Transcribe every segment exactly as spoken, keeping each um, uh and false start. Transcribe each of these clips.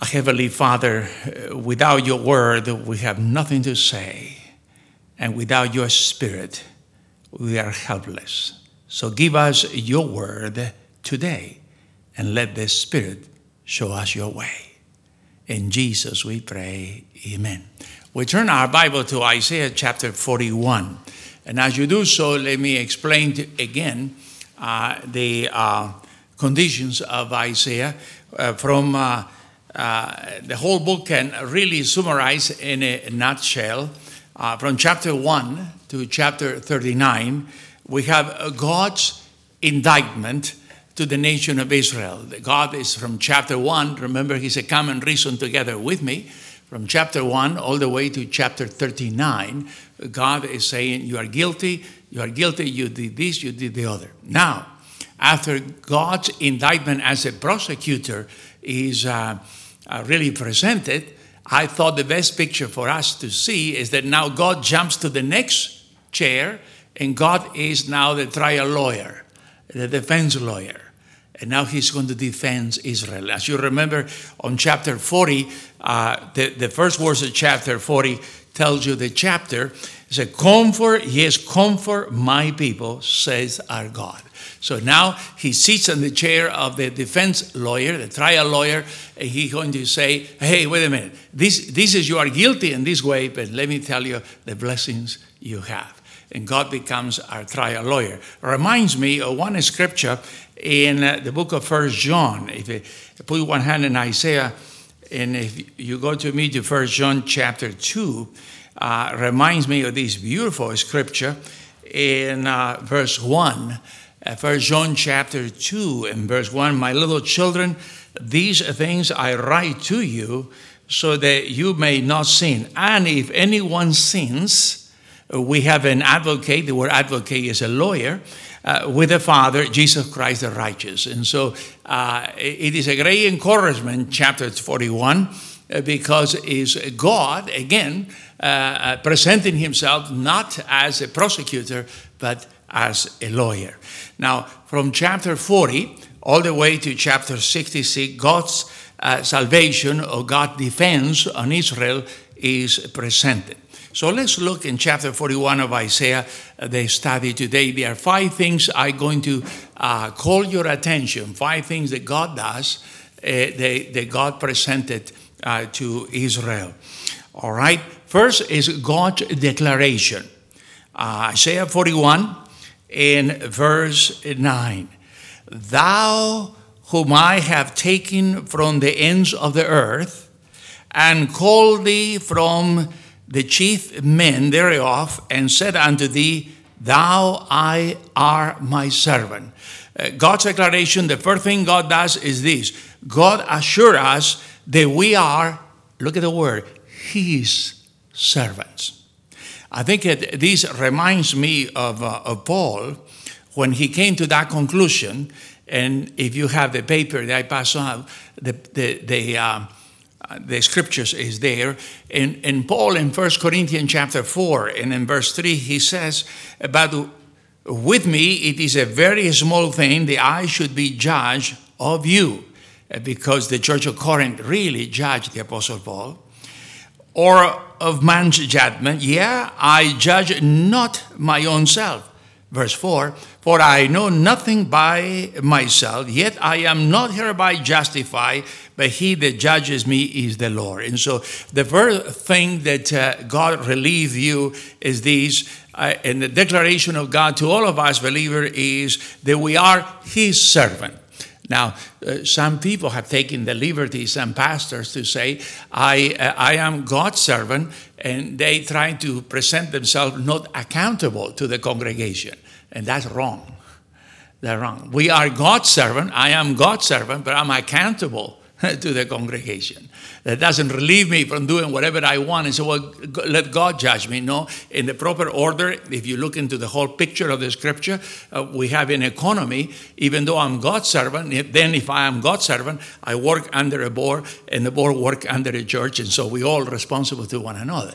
Heavenly Father, without your word, we have nothing to say. And without your spirit, we are helpless. So give us your word today and let the Spirit show us your way. In Jesus we pray, amen. We turn our Bible to Isaiah chapter forty-one. And as you do so, let me explain to, again uh, the uh, conditions of Isaiah uh, from uh, uh, the whole book can really summarize in a nutshell. Uh, from chapter one to chapter thirty-nine, we have God's indictment to the nation of Israel. God is from chapter one. Remember, he said, come and reason together with me. From chapter one all the way to chapter thirty-nine, God is saying, you are guilty, you are guilty, you did this, you did the other. Now, after God's indictment as a prosecutor is uh, uh, really presented, I thought the best picture for us to see is that now God jumps to the next chair, and God is now the trial lawyer, the defense lawyer. And now he's going to defend Israel. As you remember, on chapter forty, uh, the, the first verse of chapter forty tells you the chapter. It says, comfort, yes, comfort my people, says our God. So now he sits in the chair of the defense lawyer, the trial lawyer, and he's going to say, hey, wait a minute. This, this is, you are guilty in this way, but let me tell you the blessings you have. And God becomes our trial lawyer. Reminds me of one scripture in uh, the book of First John. If you put one hand in Isaiah, and if you go to me to First John chapter two, uh, reminds me of this beautiful scripture in uh, verse one. Uh, First John chapter two and verse one, my little children, these things I write to you so that you may not sin. And if anyone sins, we have an advocate. The word advocate is a lawyer uh, with the Father, Jesus Christ the righteous. And so uh, it is a great encouragement, chapter forty-one, uh, because it's God, again, uh, uh, presenting himself not as a prosecutor, but as a lawyer. Now, from chapter forty all the way to chapter sixty-six, God's uh, salvation or God's defense on Israel is presented. So let's look in chapter forty-one of Isaiah, uh, the study today. There are five things I'm going to uh, call your attention, five things that God does, uh, that, that God presented uh, to Israel. All right. First is God's declaration. Uh, Isaiah forty-one in verse nine. Thou whom I have taken from the ends of the earth and called thee from the chief men thereof, and said unto thee, thou I are my servant. Uh, God's declaration, the first thing God does is this. God assures us that we are, look at the word, his servants. I think it, this reminds me of, uh, of Paul when he came to that conclusion. And if you have the paper that I pass on, the, the, the uh, Uh, the scriptures is there. And, and Paul in First Corinthians chapter four and in verse three, he says, but with me it is a very small thing that I should be judged of you, because the church of Corinth really judged the Apostle Paul, or of man's judgment. Yeah, I judge not my own self. Verse four, for I know nothing by myself, yet I am not hereby justified, but he that judges me is the Lord. And so the first thing that uh, God relieves you is this, uh, and the declaration of God to all of us believers is that we are his servant. Now, uh, some people have taken the liberty, some pastors, to say, I, uh, I am God's servant, and they try to present themselves not accountable to the congregation. And that's wrong. They're wrong. We are God's servant. I am God's servant, but I'm accountable to the congregation. That doesn't relieve me from doing whatever I want and say, well, let God judge me. No, in the proper order, if you look into the whole picture of the scripture, uh, we have an economy. Even though I'm God's servant, then if I am God's servant, I work under a board, and the board work under a church, and so we all responsible to one another.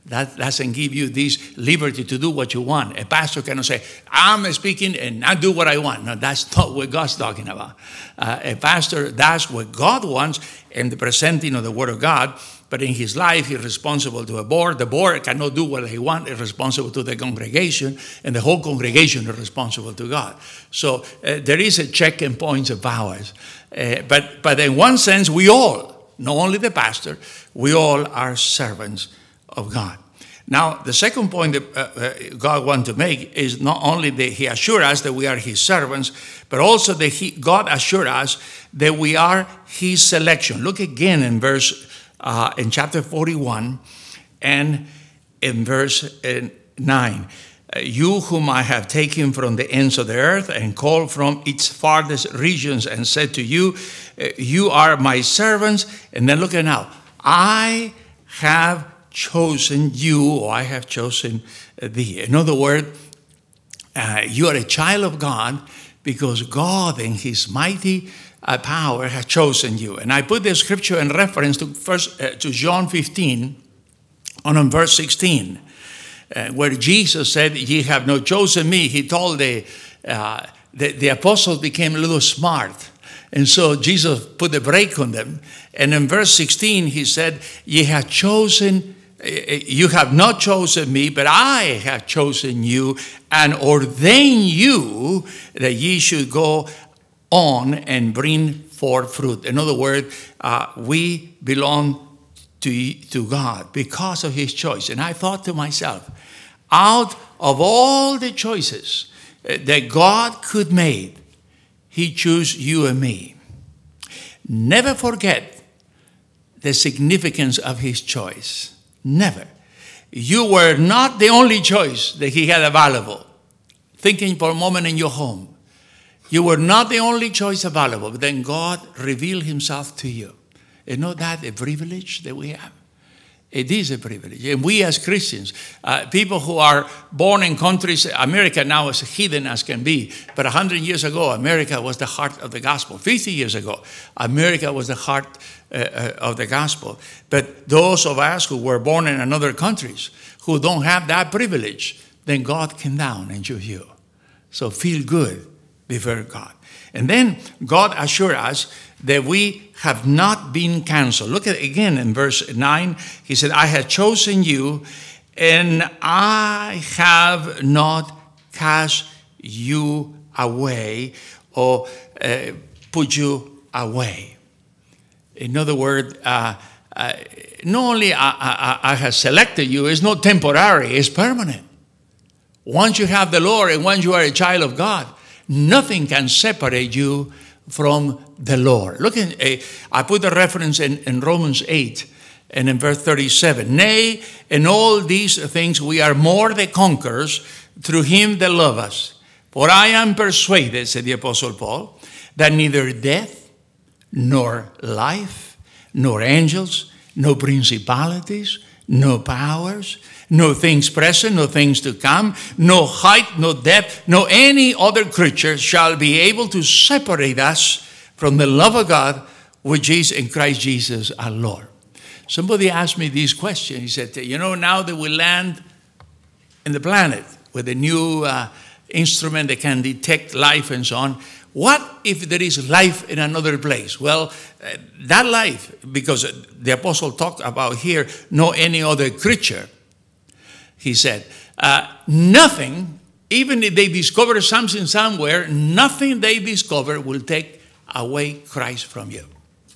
That doesn't give you this liberty to do what you want. A pastor cannot say, I'm speaking and I do what I want. No, that's not what God's talking about. Uh, a pastor does what God wants in the presenting of the Word of God, but in his life, he's responsible to a board. The board cannot do what he wants. It's responsible to the congregation, and the whole congregation is responsible to God. So uh, there is a check and points of powers. Uh, but, but in one sense, we all, not only the pastor, we all are servants of God. Now, the second point that uh, uh, God wants to make is not only that he assures us that we are his servants, but also that he, God assures us that we are his selection. Look again in verse, uh, in chapter forty-one and in verse uh, nine. Uh, you whom I have taken from the ends of the earth and called from its farthest regions and said to you, uh, you are my servants. And then look at now. I have chosen you, or I have chosen thee. In other words, uh, you are a child of God because God in his mighty uh, power has chosen you. And I put the scripture in reference to first uh, to John fifteen on, on verse sixteen, uh, where Jesus said, ye have not chosen me. He told the, uh, the, the apostles became a little smart. And so Jesus put the brake on them. And in verse sixteen, he said, ye have chosen You have not chosen me, but I have chosen you and ordained you that ye should go on and bring forth fruit. In other words, uh, we belong to, to God because of his choice. And I thought to myself, out of all the choices that God could make, he chose you and me. Never forget the significance of his choice. Never. You were not the only choice that he had available. Thinking for a moment in your home. You were not the only choice available, but then God revealed himself to you. Is not that a privilege that we have? It is a privilege. And we as Christians, uh, people who are born in countries, America now is hidden as can be, but one hundred years ago, America was the heart of the gospel. fifty years ago, America was the heart uh, uh, of the gospel. But those of us who were born in other countries, who don't have that privilege, then God came down and chose you. So feel good before God. And then God assured us that we have not been canceled. Look at again in verse nine. He said, I have chosen you and I have not cast you away or uh, put you away. In other words, uh, uh, not only I, I, I have selected you, it's not temporary, it's permanent. Once you have the Lord and once you are a child of God, nothing can separate you from the Lord. Look, at, uh, I put a reference in, in Romans eight and in verse thirty-seven. Nay, in all these things we are more than conquerors through him that loved us. For I am persuaded, said the Apostle Paul, that neither death, nor life, nor angels, no principalities, no powers, no things present, no things to come, no height, no depth, no any other creature shall be able to separate us from the love of God which is in Christ Jesus our Lord. Somebody asked me this question. He said, you know, now that we land in the planet with a new uh, instrument that can detect life and so on, what if there is life in another place? Well, uh, that life, because the apostle talked about here, no any other creature, he said, uh, nothing, even if they discover something somewhere, nothing they discover will take away Christ from you.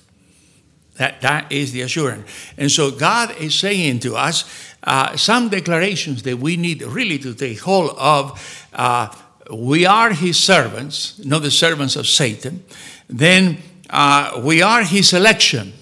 That, that is the assurance. And so God is saying to us uh, some declarations that we need really to take hold of. Uh, we are his servants, not the servants of Satan. Then uh, we are his election.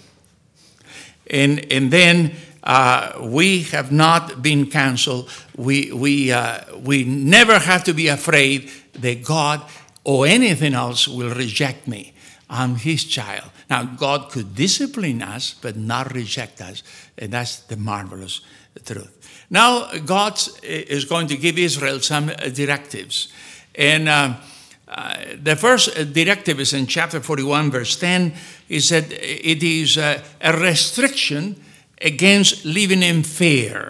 And, and then uh, we have not been canceled. We, we, uh, we never have to be afraid that God or anything else will reject me. I'm his child. Now, God could discipline us, but not reject us. And that's the marvelous truth. Now, God is going to give Israel some directives. And uh, uh, the first directive is in chapter forty-one, verse ten. He said it is uh, a restriction against living in fear.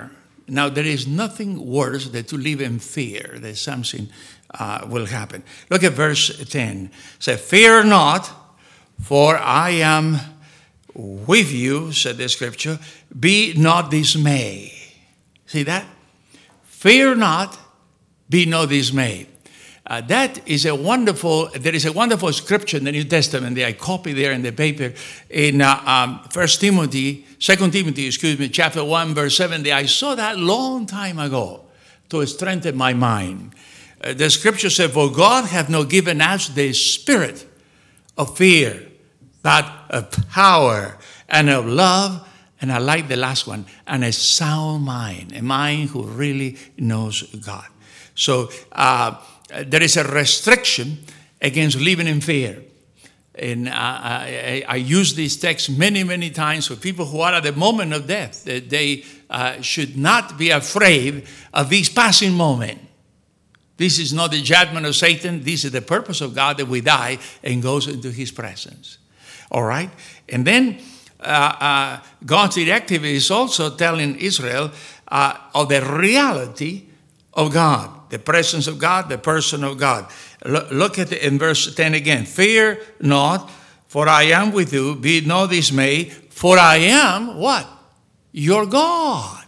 Now, there is nothing worse than to live in fear that something uh, will happen. Look at verse ten. It says, fear not, for I am with you, said the scripture. Be not dismayed. See that? Fear not, be not dismayed. Uh, that is a wonderful, there is a wonderful scripture in the New Testament that I copied there in the paper in uh, um, First Timothy, Second Timothy, excuse me, chapter one, verse seventy. I saw that long time ago to strengthen my mind. Uh, the scripture said, for God hath not given us the spirit of fear, but of power and of love, and I like the last one, and a sound mind, a mind who really knows God. So, uh, there is a restriction against living in fear. And uh, I, I use this text many, many times for people who are at the moment of death. That they uh, should not be afraid of this passing moment. This is not the judgment of Satan. This is the purpose of God, that we die and goes into his presence. All right? And then uh, uh, God's directive is also telling Israel uh, of the reality of God. The presence of God, the person of God. Look at it in verse ten again. Fear not, for I am with you. Be not dismayed, for I am what? Your God.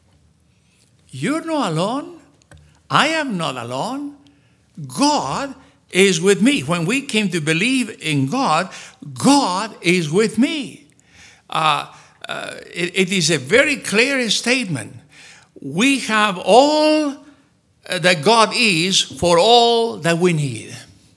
You're not alone. I am not alone. God is with me. When we came to believe in God, God is with me. Uh, uh, it, it is a very clear statement. We have all that God is for all that we need.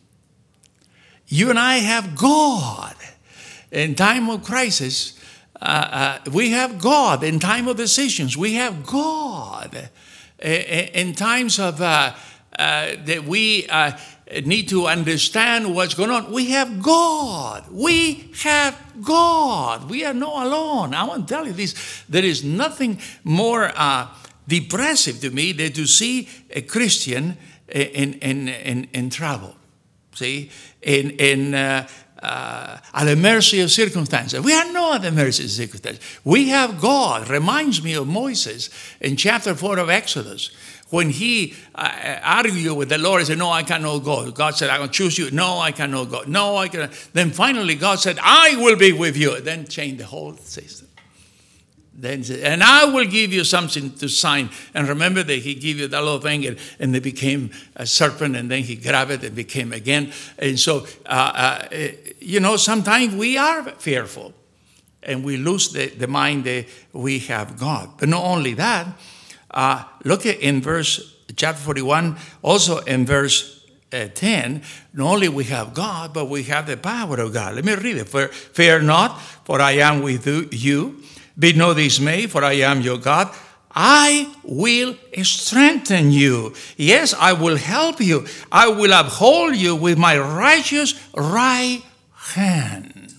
You and I have God. In time of crisis, uh, uh, we have God. In time of decisions, we have God. In times of uh, uh, that we uh, need to understand what's going on, we have God. We have God. We are not alone. I want to tell you this. There is nothing more Uh, depressive to me than to see a Christian in in in, in trouble. See, in in uh, uh, at the mercy of circumstances. We are not at the mercy of circumstances. We have God. Reminds me of Moses in chapter four of Exodus, when he uh, argued with the Lord and said, "No, I cannot go." God said, "I'm going to choose you." "No, I cannot go." "No, I cannot." Then finally, God said, "I will be with you." Then changed the whole system. Then, and I will give you something to sign. And remember that he gave you that little thing, and, and they became a serpent, and then he grabbed it and became again. And so, uh, uh, you know, sometimes we are fearful, and we lose the, the mind that we have God. But not only that, uh, look at in verse, chapter forty-one, also in verse uh, ten, not only we have God, but we have the power of God. Let me read it. For, fear not, for I am with you. Be not dismayed, for I am your God. I will strengthen you. Yes, I will help you. I will uphold you with my righteous right hand.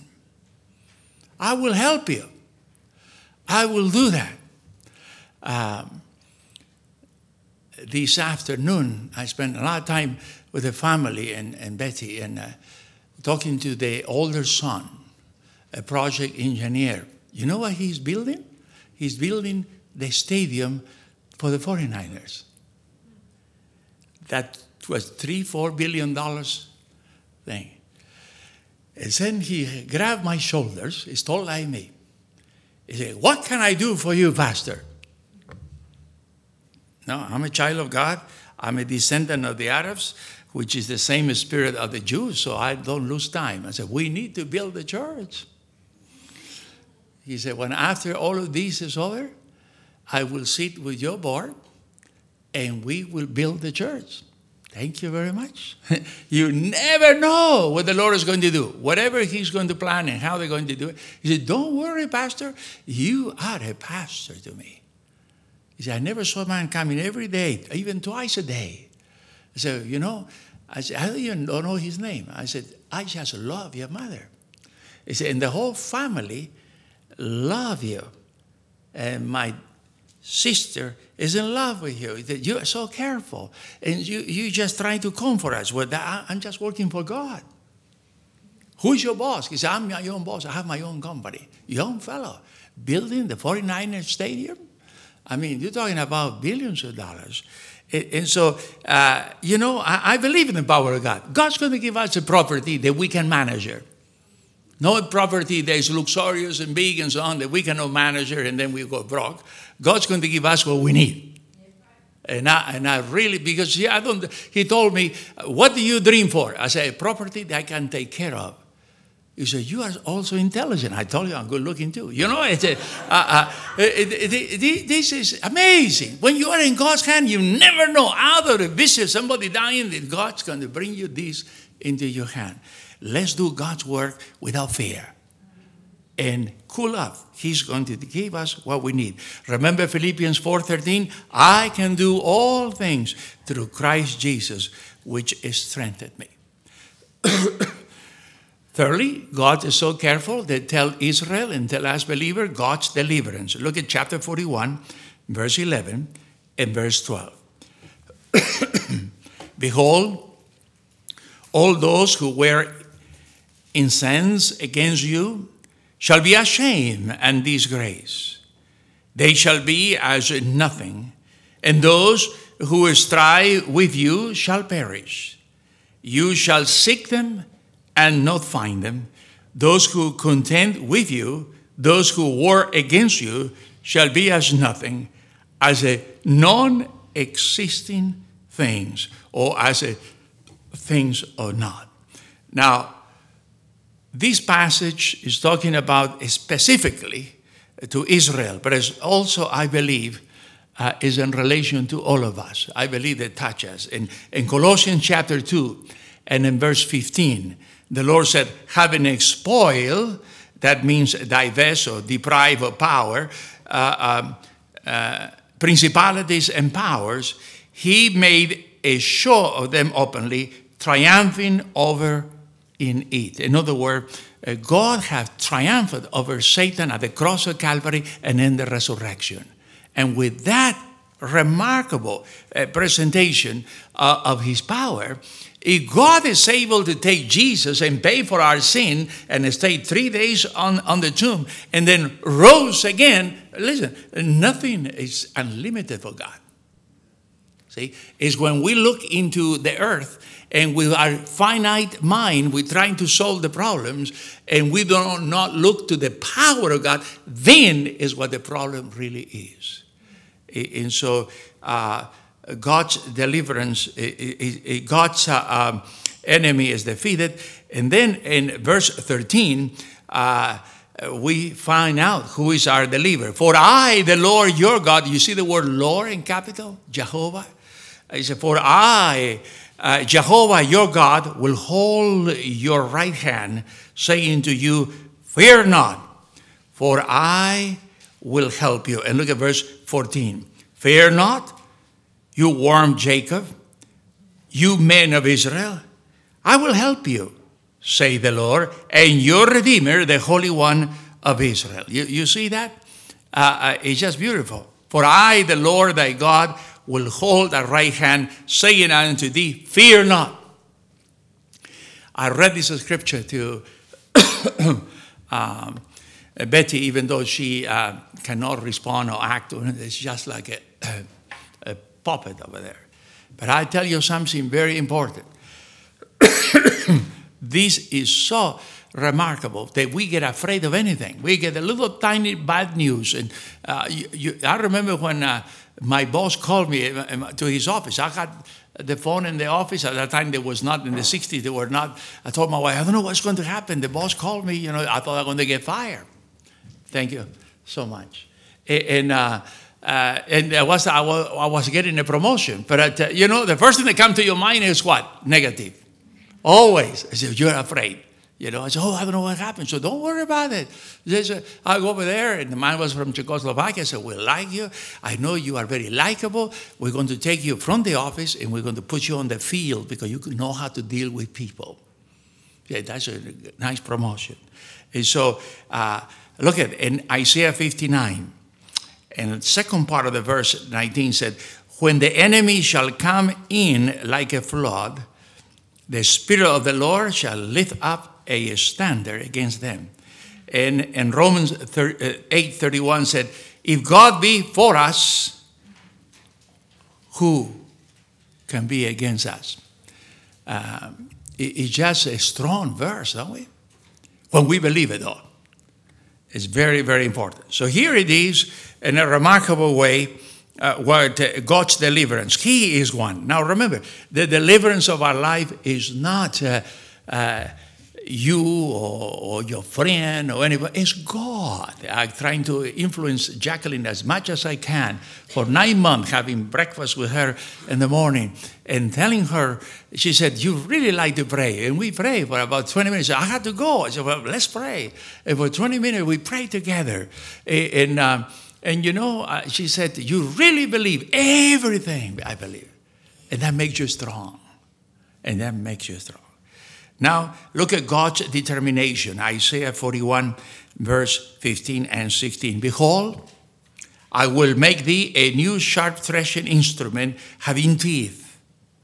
I will help you. I will do that. Um, this afternoon, I spent a lot of time with the family and, and Betty, and uh, talking to the older son, a project engineer. You know what he's building? He's building the stadium for the forty-niners. That was three, four billion dollars thing. And then he grabbed my shoulders. He's tall like me. He said, "What can I do for you, Pastor?" No, I'm a child of God. I'm a descendant of the Arabs, which is the same spirit of the Jews, so I don't lose time. I said, "We need to build the church." He said, "When after all of this is over, I will sit with your board and we will build the church." Thank you very much. You never know what the Lord is going to do. Whatever he's going to plan and how they're going to do it. He said, "Don't worry, Pastor. You are a pastor to me." He said, "I never saw a man coming every day, even twice a day." I said, "You know," I said, "I don't even don't know his name." I said, "I just love your mother." He said, "And the whole family love you. And my sister is in love with you. You are so careful. And you, you just trying to comfort us. Well, that, I'm just working for God." "Who's your boss?" He said, "I'm my own boss. I have my own company." Young fellow, building the forty-niners stadium. I mean, you're talking about billions of dollars. And, and so, uh, you know, I, I believe in the power of God. God's going to give us a property that we can manage it. Not property that is luxurious and big and so on that we cannot manage it and then we go broke. God's going to give us what we need. And I, and I really, because he, I don't, he told me, what do you dream for? I said, property that I can take care of. He said, you are also intelligent. I told you I'm good looking too. You know, it's a, uh, uh, it, it, it, it, this is amazing. When you are in God's hand, you never know. Out of the visit, somebody dying, that God's going to bring you this into your hand. Let's do God's work without fear. And cool off. He's going to give us what we need. Remember Philippians four thirteen? I can do all things through Christ Jesus, which has strengthened me. Thirdly, God is so careful that tell Israel and tell us believers God's deliverance. Look at chapter forty-one, verse eleven and verse twelve. Behold, all those who wear incense against you shall be ashamed and disgraced. They shall be as nothing, and those who strive with you shall perish. You shall seek them and not find them. Those who contend with you, those who war against you, shall be as nothing, as a non-existing things, or as a things or not. Now, this passage is talking about specifically to Israel, but it's also, I believe, uh, is in relation to all of us. I believe it touches us. In, in Colossians chapter two and in verse fifteen, the Lord said, having a spoil, that means divest or deprive of power, uh, um, uh, principalities and powers, he made a show of them openly, triumphing over in it. In other words, uh, God has triumphed over Satan at the cross of Calvary and in the resurrection. And with that remarkable uh, presentation uh, of his power, if God is able to take Jesus and pay for our sin and stay three days on, on the tomb and then rose again, listen, nothing is unlimited for God. See, it's when we look into the earth and with our finite mind, we're trying to solve the problems and we do not look to the power of God, then is what the problem really is. And so uh, God's deliverance, God's uh, um, enemy is defeated. And then in verse thirteen, uh, we find out who is our deliverer. For I, the Lord your God, you see the word Lord in capital, Jehovah? He said, for I, uh, Jehovah your God, will hold your right hand, saying to you, fear not, for I will help you. And look at verse fourteen. Fear not, you worm Jacob, you men of Israel. I will help you, say the Lord, and your Redeemer, the Holy One of Israel. You, you see that? Uh, uh, it's just beautiful. For I, the Lord thy God, will hold thy right hand, saying unto thee, fear not. I read this scripture to um, Betty, even though she uh, cannot respond or act on it. It's just like a, a, a puppet over there. But I tell you something very important. This is so remarkable that we get afraid of anything. We get a little tiny bad news. And uh, you, you, I remember when uh, my boss called me to his office. I had the phone in the office. At that time, there was not, in the sixties, they were not. I told my wife, I don't know what's going to happen. The boss called me. You know, I thought I was going to get fired. Thank you so much. And uh, uh, and I was, I was I was getting a promotion. But, uh, you know, the first thing that comes to your mind is what? Negative. Always. I said, you're afraid. You know, I said, oh, I don't know what happened. So don't worry about it. Said, I go over there, and the man was from Czechoslovakia. I said, we like you. I know you are very likable. We're going to take you from the office, and we're going to put you on the field because you know how to deal with people. Yeah, that's a nice promotion. And so, uh, look at in Isaiah fifty-nine, and the second part of the verse nineteen said, when the enemy shall come in like a flood, the Spirit of the Lord shall lift up a standard against them. And, and Romans eight thirty-one said, if God be for us, who can be against us? Uh, it, it's just a strong verse, don't we? When we believe it, though. It's very, very important. So here it is, in a remarkable way, uh, what uh, God's deliverance. He is one. Now remember, the deliverance of our life is not uh, uh, you or, or your friend or anybody. It's God. I'm trying to influence Jacqueline as much as I can for nine months, having breakfast with her in the morning and telling her, she said, you really like to pray. And we pray for about twenty minutes. I had to go. I said, well, let's pray. And for twenty minutes, we pray together. And, um, and you know, uh, she said, you really believe everything I believe. And that makes you strong. And that makes you strong. Now, look at God's determination. Isaiah forty-one, verse fifteen and sixteen. Behold, I will make thee a new sharp threshing instrument having teeth.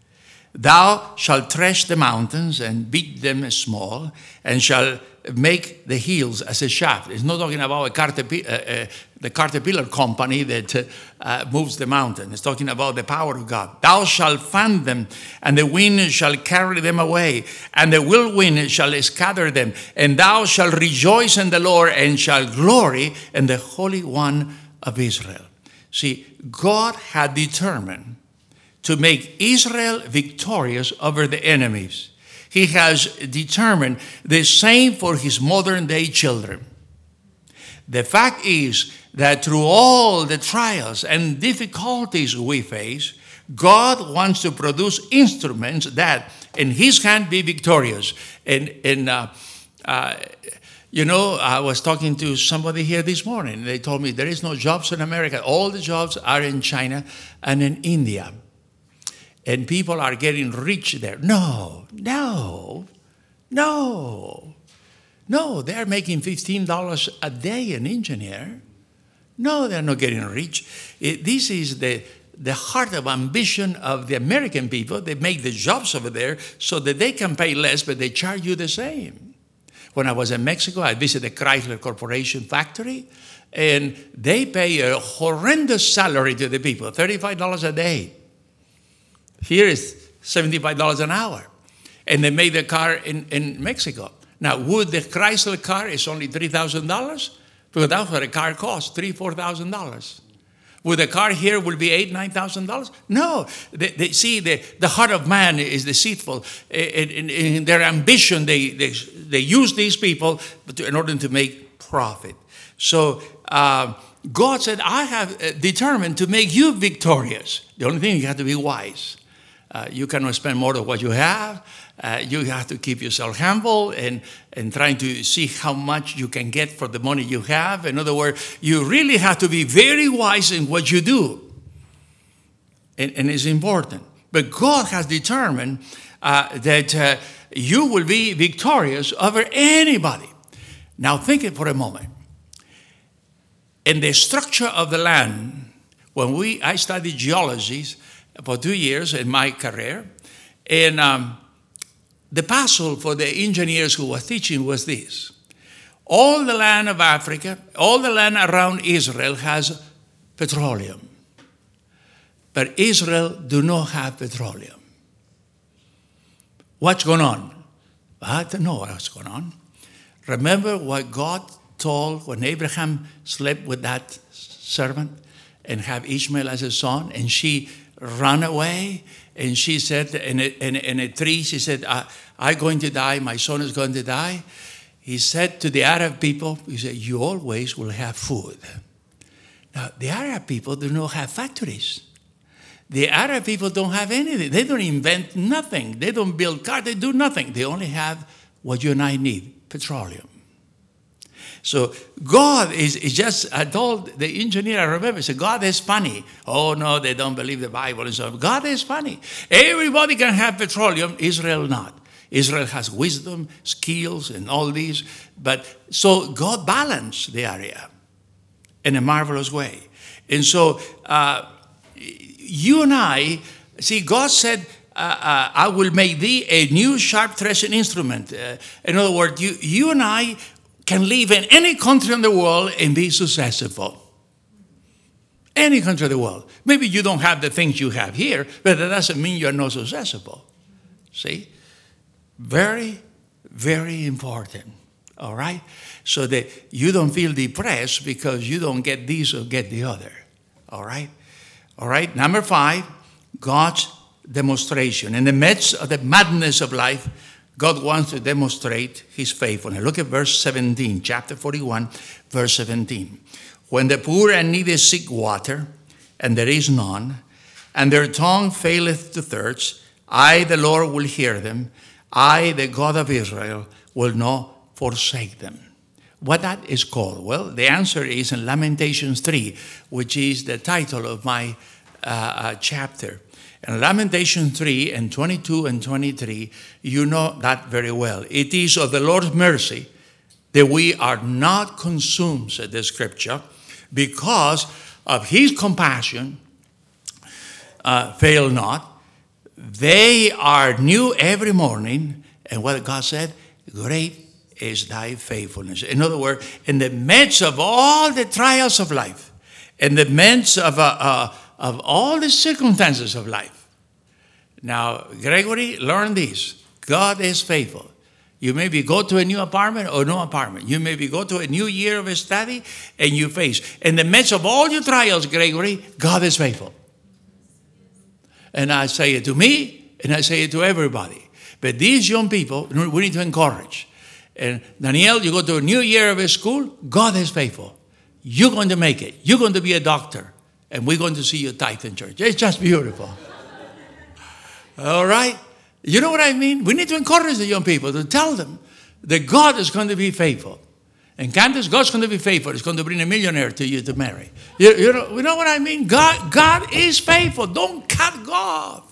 Thou shalt thresh the mountains and beat them small, and shall make the hills as a shaft. It's not talking about a Caterpillar, uh, uh, the Caterpillar company that uh, uh, moves the mountain. It's talking about the power of God. Thou shalt fan them, and the wind shall carry them away, and the whirlwind shall scatter them. And thou shalt rejoice in the Lord, and shall glory in the Holy One of Israel. See, God had determined to make Israel victorious over the enemies. He has determined the same for his modern day children. The fact is that through all the trials and difficulties we face, God wants to produce instruments that in his hand be victorious. And, and uh, uh, you know, I was talking to somebody here this morning. They told me there is no jobs in America. All the jobs are in China and in India. And people are getting rich there. No, no, no, no. They're making fifteen dollars a day an engineer. No, they're not getting rich. It, this is the, the heart of ambition of the American people. They make the jobs over there so that they can pay less, but they charge you the same. When I was in Mexico, I visited the Chrysler Corporation factory, and they pay a horrendous salary to the people, thirty-five dollars a day. Here is seventy-five dollars an hour. And they made the car in, in Mexico. Now, would the Chrysler car is only three thousand dollars? Because that's what a car costs, three thousand dollars, four thousand dollars. Would the car here will be eight thousand dollars, nine thousand dollars? No. They, they, see, the, the heart of man is deceitful. In, in, in their ambition, they, they, they use these people to, in order to make profit. So uh, God said, I have determined to make you victorious. The only thing, you have to be wise. Uh, you cannot spend more than what you have. Uh, you have to keep yourself humble and, and trying to see how much you can get for the money you have. In other words, you really have to be very wise in what you do. And, and it's important. But God has determined uh, that uh, you will be victorious over anybody. Now think it for a moment. In the structure of the land, when we I studied geology for two years in my career, and um, the puzzle for the engineers who was teaching was this. All the land of Africa, all the land around Israel has petroleum. But Israel do not have petroleum. What's going on? I don't know what's going on. Remember what God told when Abraham slept with that servant and have Ishmael as a son, and she ran away, and she said, in a, in a, in a tree, she said, I, I'm going to die, my son is going to die. He said to the Arab people, he said, you always will have food. Now, the Arab people do not have factories. The Arab people don't have anything. They don't invent nothing. They don't build cars. They do nothing. They only have what you and I need, petroleum. So God is, is just, I told the engineer, I remember, I said, God is funny. Oh, no, they don't believe the Bible and so on. God is funny. Everybody can have petroleum, Israel not. Israel has wisdom, skills, and all these. But so God balanced the area in a marvelous way. And so uh, you and I, see, God said, uh, uh, I will make thee a new sharp threshing instrument. Uh, in other words, you, you and I, can live in any country in the world and be successful. Any country of the world. Maybe you don't have the things you have here, but that doesn't mean you're not successful. See? Very, very important. All right? So that you don't feel depressed because you don't get this or get the other. All right? All right? Number five, God's demonstration. In the midst of the madness of life, God wants to demonstrate his faithfulness. Look at verse seventeen, chapter forty-one, verse seventeen. When the poor and needy seek water, and there is none, and their tongue faileth to thirst, I, the Lord, will hear them. I, the God of Israel, will not forsake them. What that is called? Well, the answer is in Lamentations three, which is the title of my uh, uh, chapter. In Lamentations three and twenty-two and twenty-three, you know that very well. It is of the Lord's mercy that we are not consumed, said the scripture, because of his compassion, uh, fail not. They are new every morning. And what God said, great is thy faithfulness. In other words, in the midst of all the trials of life, in the midst of, uh, uh, of all the circumstances of life. Now, Gregory, learn this. God is faithful. You maybe go to a new apartment or no apartment. You maybe go to a new year of study and you face. In the midst of all your trials, Gregory, God is faithful. And I say it to me and I say it to everybody. But these young people, we need to encourage. And Daniel, you go to a new year of school, God is faithful. You're going to make it. You're going to be a doctor. And we're going to see you tithe in church. It's just beautiful. All right? You know what I mean? We need to encourage the young people to tell them that God is going to be faithful. And Candace, God's going to be faithful. He's going to bring a millionaire to you to marry. You, you, know, you know what I mean? God, God is faithful. Don't cut God.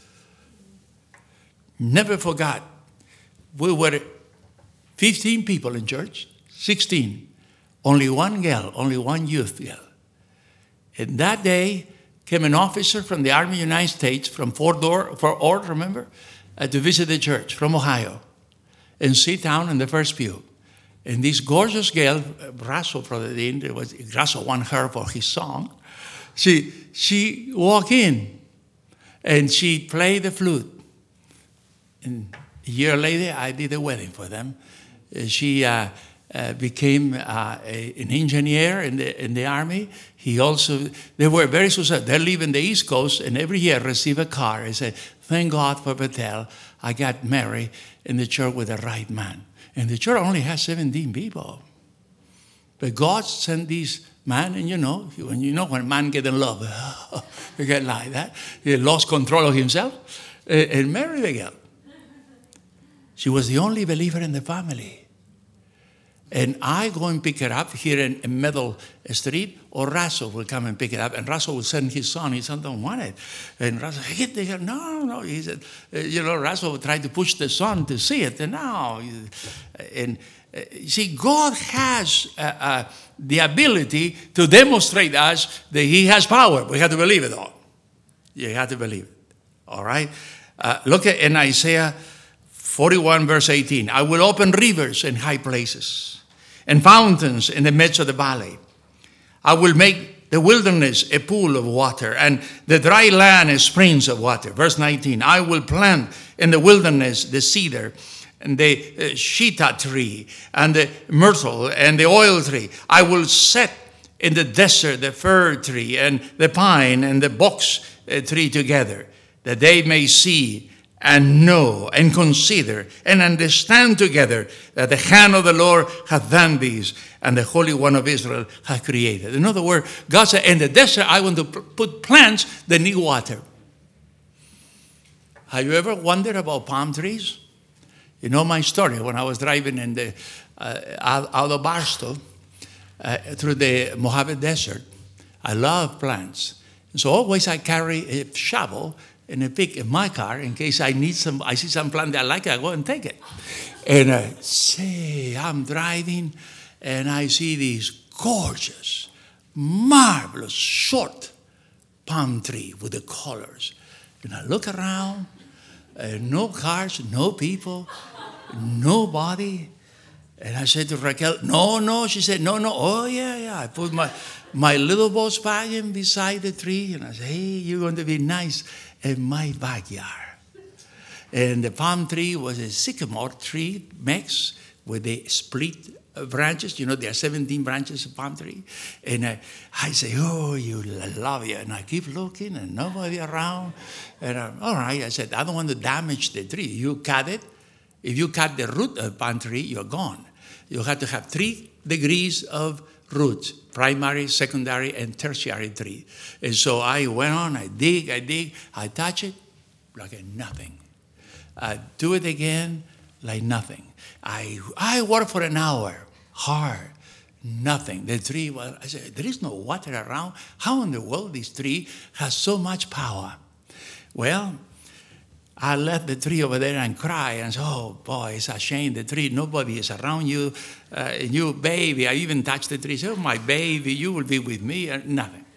Never forgot. We were fifteen people in church, sixteen. Only one girl, only one youth girl. And that day came an officer from the Army of the United States, from Fort Ord, Fort Ord, remember? Uh, to visit the church from Ohio and sit down in the first pew. And this gorgeous girl, Russell probably didn't, was, Russell wanted her for his song. She, she walked in and she played the flute. And a year later, I did a wedding for them. Uh, she uh, uh, became uh, a, an engineer in the, in the Army. He also, they were very successful. They live in the East Coast and every year receive a car. I said, thank God for Bethel. I got married in the church with the right man. And the church only has seventeen people. But God sent this man, and you know, when you know when a man get in love, you get like that. He lost control of himself and married the girl. She was the only believer in the family. And I go and pick her up here in, in Middle Street, or Russell will come and pick it up. And Russell will send his son. His son don't want it. And Russell, get the girl. No, no. He said, uh, you know, Russell will try to push the son to see it. And no. And uh, see, God has uh, uh, the ability to demonstrate us that he has power. We have to believe it all. You have to believe it. All right? Uh, look at in Isaiah forty-one, verse eighteen. I will open rivers in high places and fountains in the midst of the valley. I will make the wilderness a pool of water and the dry land a springs of water. Verse nineteen. I will plant in the wilderness the cedar and the uh, shitah tree and the myrtle and the oil tree. I will set in the desert the fir tree and the pine and the box uh, tree together, that they may see and know and consider and understand together that the hand of the Lord hath done this and the Holy One of Israel hath created. In other words, God said, in the desert I want to put plants that need water. Have you ever wondered about palm trees? You know my story when I was driving in the uh, out of Barstow uh, through the Mojave Desert. I love plants. And so always I carry a shovel and a pick in my car in case I need some, I see some plant that I like, I go and take it. And I say, I'm driving and I see these gorgeous, marvelous, short palm tree with the colors. And I look around, uh, no cars, no people, nobody. And I said to Raquel, no, no. She said, no, no. Oh, yeah, yeah. I put my, my little Volkswagen beside the tree. And I said, hey, you're going to be nice in my backyard. And the palm tree was a sycamore tree mix with the split branches. You know, there are seventeen branches of palm tree. And I, I say, oh, you love it. And I keep looking and nobody around. And I'm, all right, I said, I don't want to damage the tree. You cut it. If you cut the root of palm tree, you're gone. You have to have three degrees of roots, primary, secondary, and tertiary tree. And so I went on, I dig, I dig, I touch it, like nothing. I do it again, like nothing. I I work for an hour, hard, nothing. The tree, well, I said, there is no water around. How in the world this tree has so much power? Well, I left the tree over there and cry and said, oh boy, it's a shame, the tree, nobody is around you. Uh, you baby, I even touched the tree. I said, oh my baby, you will be with me. Uh, nothing.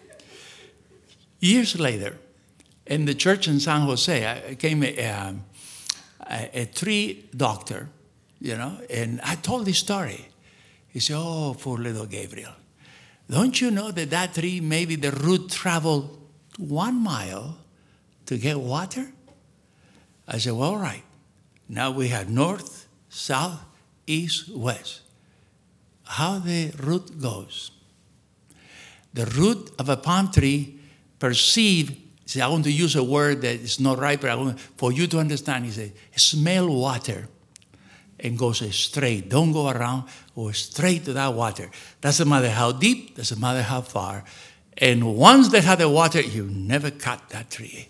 Years later, in the church in San Jose, I came a, a, a tree doctor, you know, and I told this story. He said, oh, poor little Gabriel. Don't you know that that tree, maybe the root traveled one mile to get water? I said, well, all right. Now we have north, south, east, west. How the root goes. The root of a palm tree perceive, see, I want to use a word that is not right, but I want for you to understand, he said, smell water and goes straight. Don't go around, go straight to that water. Doesn't matter how deep, doesn't matter how far. And once they have the water, you never cut that tree.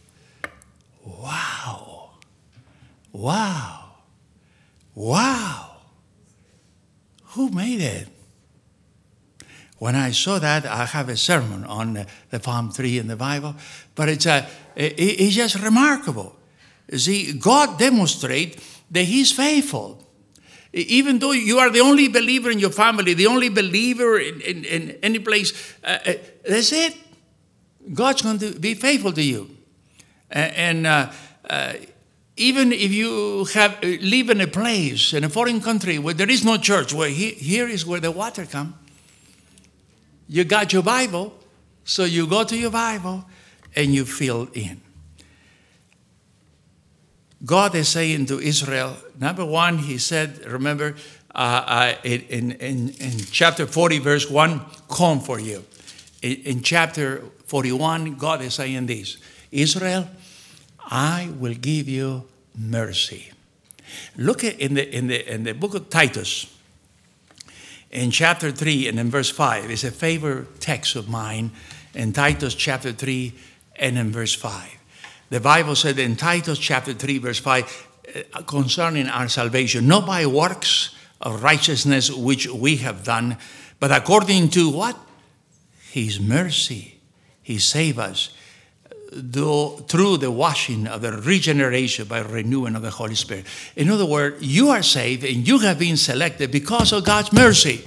Wow. Wow. Wow. Who made it? When I saw that, I have a sermon on the palm tree in the Bible, but it's, a, it's just remarkable. See, God demonstrates that He's faithful. Even though you are the only believer in your family, the only believer in, in, in any place, uh, uh, that's it. God's going to be faithful to you. Uh, and uh, uh, even if you have live in a place, in a foreign country where there is no church, where he, here is where the water comes. You got your Bible, so you go to your Bible and you fill in. God is saying to Israel, number one, He said, remember, uh, uh, in, in, in chapter forty, verse one, come for you. In, in chapter forty-one, God is saying this, Israel, I will give you mercy. Look at in the in the in the book of Titus, in chapter three and in verse five. It's a favorite text of mine in Titus chapter three and in verse five. The Bible said in Titus chapter three, verse five, concerning our salvation, not by works of righteousness which we have done, but according to what? His mercy. He saved us though, through the washing of the regeneration by renewing of the Holy Spirit. In other words, you are saved and you have been selected because of God's mercy.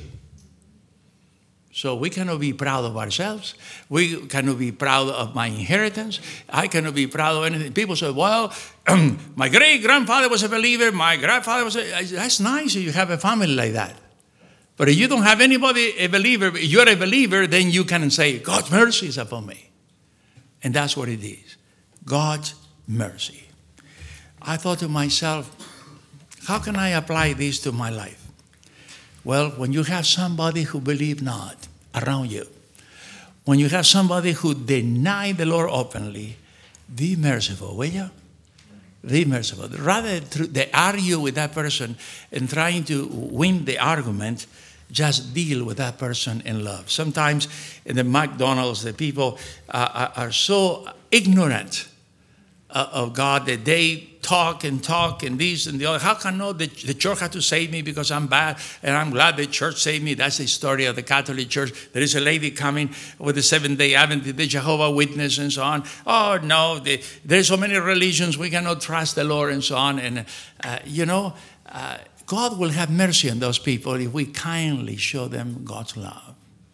So we cannot be proud of ourselves. We cannot be proud of my inheritance. I cannot be proud of anything. People say, well, my great-grandfather was a believer. My grandfather was a... That's nice if you have a family like that. But if you don't have anybody a believer, if you're a believer, then you can say, God's mercy is upon me. And that's what it is. God's mercy. I thought to myself, how can I apply this to my life? Well, when you have somebody who believes not around you, when you have somebody who deny the Lord openly, be merciful, will you? Be merciful. Rather than argue with that person and trying to win the argument, just deal with that person in love. Sometimes in the McDonald's, the people uh, are so ignorant uh, of God that they talk and talk and this and the other. How can I know that the church had to save me because I'm bad and I'm glad the church saved me? That's the story of the Catholic Church. There is a lady coming with the Seventh-day Adventist, the Jehovah's Witness and so on. Oh, no, the, there's so many religions. We cannot trust the Lord and so on. And, uh, you know, uh, God will have mercy on those people if we kindly show them God's love.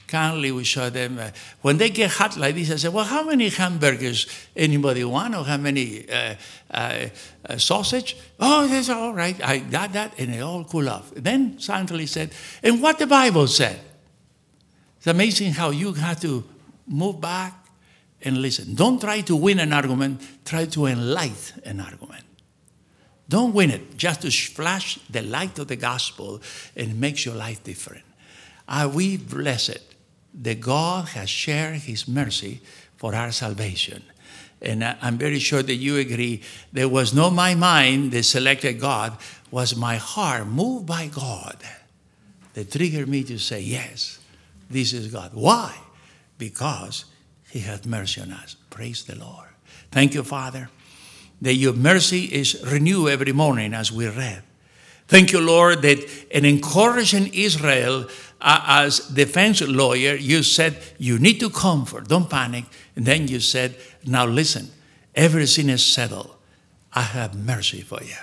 kindly we show them. Uh, when they get hot like this, I say, well, how many hamburgers anybody want, or how many uh, uh, uh, sausage? Oh, that's all right. I got that, and they all cool off. Then Santley said, and what the Bible said. It's amazing how you have to move back and listen. Don't try to win an argument. Try to enlighten an argument. Don't win it. Just to flash the light of the gospel and it makes your life different. Are we blessed that God has shared his mercy for our salvation? And I'm very sure that you agree. There was not my mind that selected God. Was my heart moved by God that triggered me to say, yes, this is God. Why? Because he has mercy on us. Praise the Lord. Thank you, Father, that your mercy is renewed every morning as we read. Thank you, Lord, that in encouraging Israel uh, as defense lawyer, you said you need to comfort, don't panic. And then you said, now listen, everything is settled. I have mercy for you.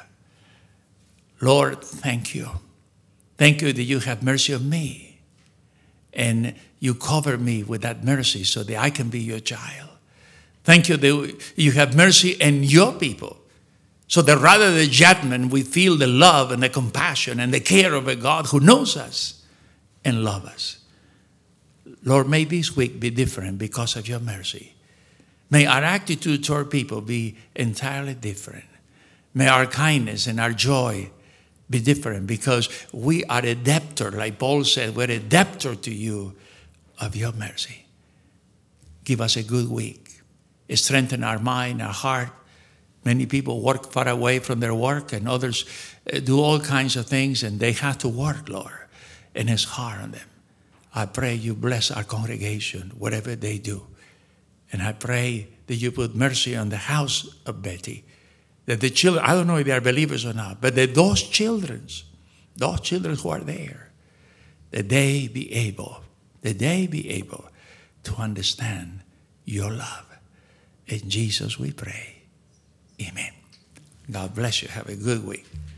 Lord, thank you. Thank you that you have mercy on me. And you cover me with that mercy so that I can be your child. Thank you that you have mercy in your people. So that rather than judgment, we feel the love and the compassion and the care of a God who knows us and loves us. Lord, may this week be different because of your mercy. May our attitude toward people be entirely different. May our kindness and our joy be different because we are a debtor, like Paul said, we're a debtor to you of your mercy. Give us a good week. Strengthen our mind, our heart. Many people work far away from their work and others do all kinds of things and they have to work, Lord, and it's hard on them. I pray you bless our congregation, whatever they do. And I pray that you put mercy on the house of Betty. That the children, I don't know if they are believers or not, but that those children, those children who are there, that they be able, that they be able to understand your love. In Jesus we pray. Amen. God bless you. Have a good week.